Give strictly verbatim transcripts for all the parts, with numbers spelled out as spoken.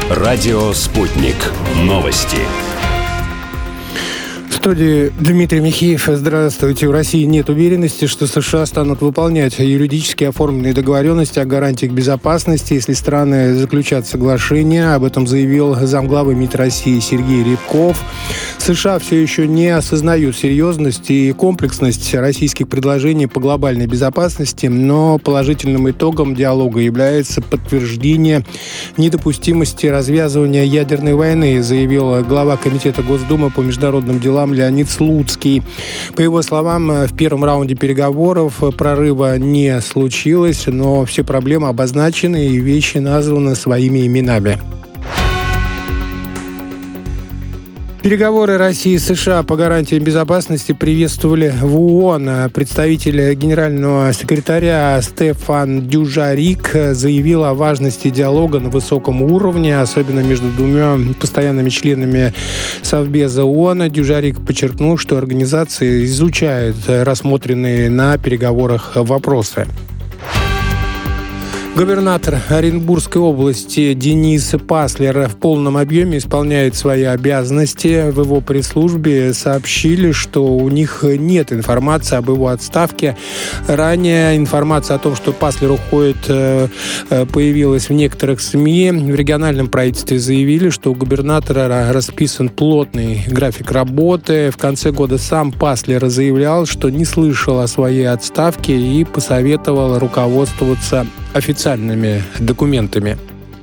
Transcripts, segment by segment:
Радио «Спутник». Новости. В студии Дмитрий Михеев. Здравствуйте. В России нет уверенности, что США станут выполнять юридически оформленные договоренности о гарантиях безопасности, если страны заключат соглашение. Об этом заявил замглавы МИД России Сергей Рябков. США все еще не осознают серьезность и комплексность российских предложений по глобальной безопасности, но положительным итогом диалога является подтверждение недопустимости развязывания ядерной войны, заявил глава Комитета Госдумы по международным делам Леонид Слуцкий. По его словам, в первом раунде переговоров прорыва не случилось, но все проблемы обозначены и вещи названы своими именами. Переговоры России и США по гарантиям безопасности приветствовали в ООН. Представитель генерального секретаря Стефан Дюжарик заявил о важности диалога на высоком уровне, особенно между двумя постоянными членами Совбеза ООН. Дюжарик подчеркнул, что организация изучает рассмотренные на переговорах вопросы. Губернатор Оренбургской области Денис Паслер в полном объеме исполняет свои обязанности. В его пресс-службе сообщили, что у них нет информации об его отставке. Ранее информация о том, что Паслер уходит, появилась в некоторых СМИ. В региональном правительстве заявили, что у губернатора расписан плотный график работы. В конце года сам Паслер заявлял, что не слышал о своей отставке и посоветовал руководствоваться официальными документами.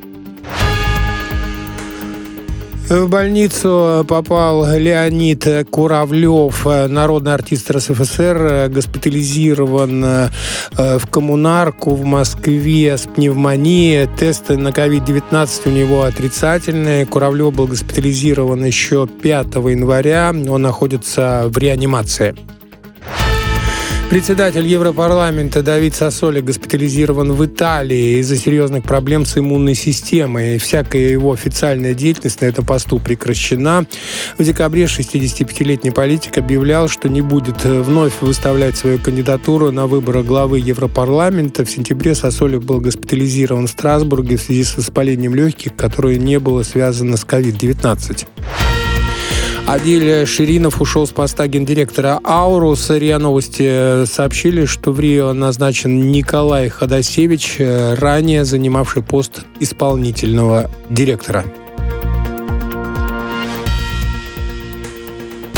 В больницу попал Леонид Куравлев, народный артист РСФСР, госпитализирован в коммунарку в Москве с пневмонией. Тесты на ковид девятнадцать у него отрицательные. Куравлев был госпитализирован еще пятого января. Он находится в реанимации. Председатель Европарламента Давид Сассоли госпитализирован в Италии из-за серьезных проблем с иммунной системой. Всякая его официальная деятельность на этом посту прекращена. В декабре шестидесятипятилетний политик объявлял, что не будет вновь выставлять свою кандидатуру на выборы главы Европарламента. В сентябре Сассоли был госпитализирован в Страсбурге в связи с воспалением легких, которое не было связано с ковид девятнадцать. Адиль Ширинов ушел с поста гендиректора «Аурус». РИА Новости сообщили, что в Рио назначен Николай Ходосевич, ранее занимавший пост исполнительного директора.